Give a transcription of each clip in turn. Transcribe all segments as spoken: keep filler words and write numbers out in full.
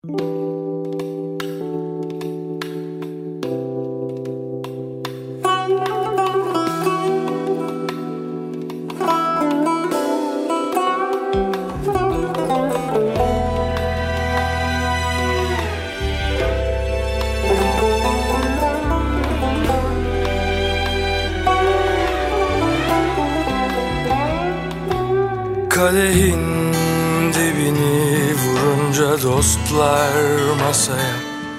Kadehin dibini vurunca dostlar masaya,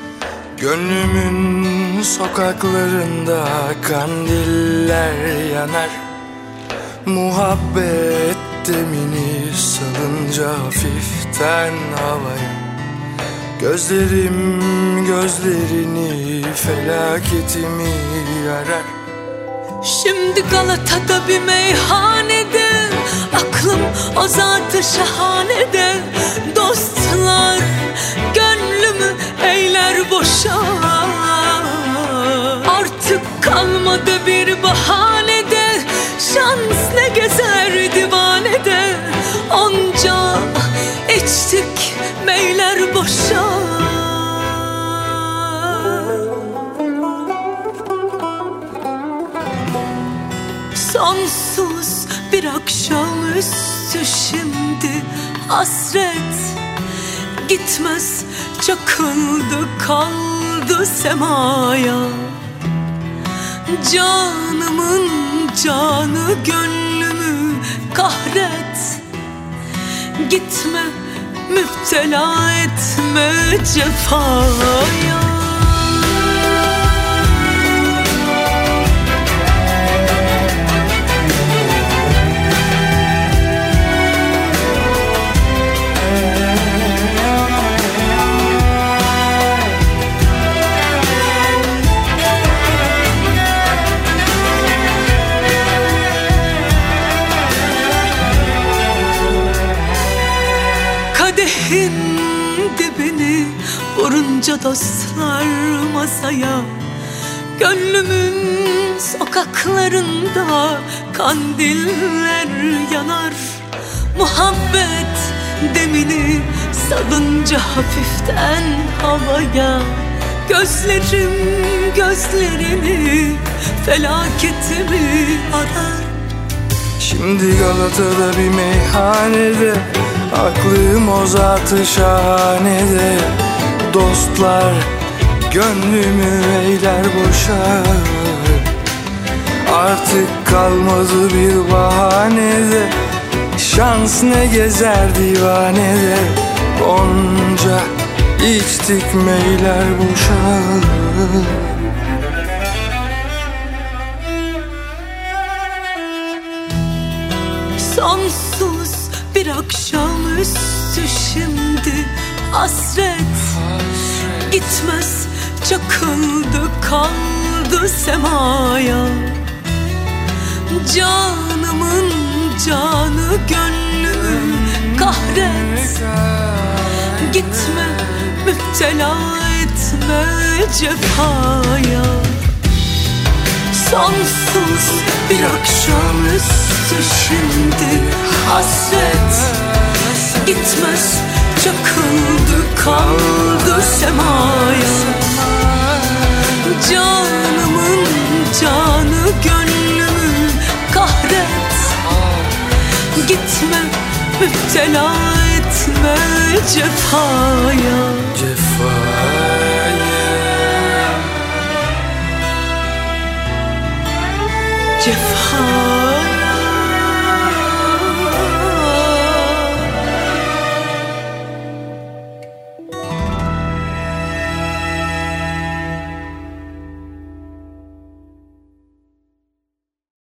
gönlümün sokaklarında kandiller yanar. Muhabbet demini salınca hafiften havaya, gözlerim gözlerini felaketimi arar. Şimdi Galata'da bir meyhanede, aklım o zat-ı şahanede. Dostlar gönlümü eyler boşa, artık kalmadı bir bahanede. Şans ne gezer divanede, onca içtik meyler boşa. Sonsuz bir akşamüstü şimdi hasret gitmez, çakıldı kaldı semaya. Canımın canı gönlümü kahret, gitme müptela etme cefaya. Kadehin dibini vurunca dostlar masaya, gönlümün sokaklarında kandiller yanar. Muhabbet demini salınca hafiften havaya, gözlerim gözlerini felaketimi arar. Şimdi Galata'da bir meyhanede, aklım o zat-ı şahanede. Dostlar gönlümü eyler boşa, artık kalmadı bir bahanede. Şans ne gezer divanede, onca içtik meyler boşa. Sonsuz bir akşamüstü şimdi hasret gitmez, çakıldı kaldı semaya. Canımın canı gönlümü kahret, gitme müptela etme cefaya. Sonsuz bir akşamüstü şimdi hasret gitmez, çakıldı kaldı semaya. Canımın canı gönlümü kahret, gitme müptela etme cefaya. Cefaya, Cefa.